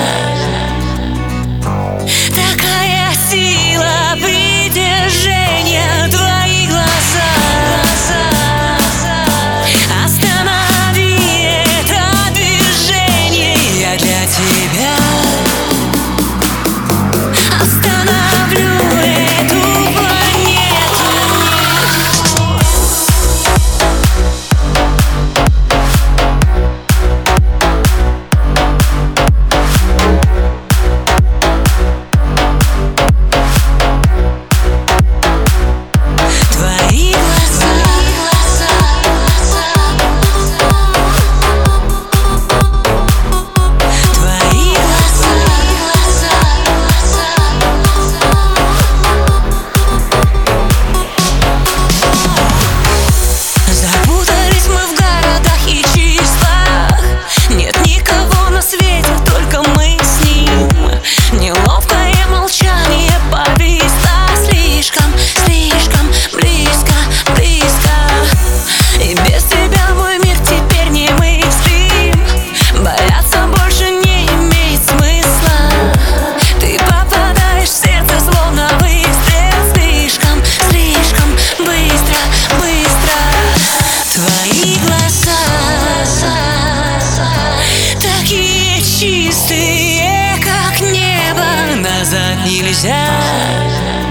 Такая сила притяжения, твои глаза. Останови это движение, я для тебя остановлю эту планету. Твои глаза, твои глаза. Запутались мы в городах и числах. Нет никого на свете, только мы с ним. Неловкое молчание повисло слишком, слишком близко, близко. И без тебя мой мир теперь не мыслим. Бояться больше не имеет смысла. Ты попадаешь в сердце, словно выстрел. Слишком, слишком быстро, быстро. Твои глаза такие чистые, как небо. Назад нельзя.